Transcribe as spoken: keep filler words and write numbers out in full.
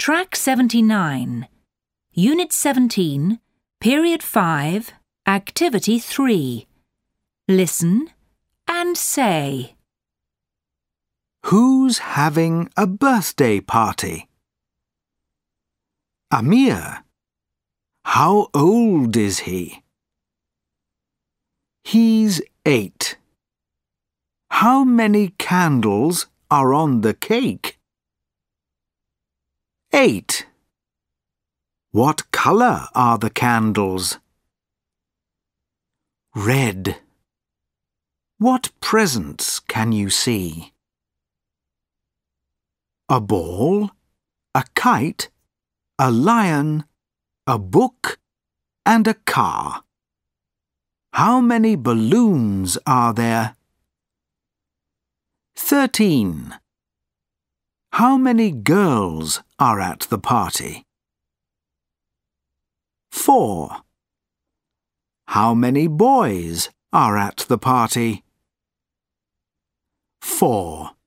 Track seventy-nine, Unit seventeen, Period five, Activity three. Listen and say. Who's having a birthday party? Amir. How old is he? He's eight. How many candles are on the cake? Eight. What colour are the candles? Red. What presents can you see? A ball, a kite, a lion, a book, and a car. How many balloons are there? Thirteen. How many girls are at the party? Four. How many boys are at the party? Four.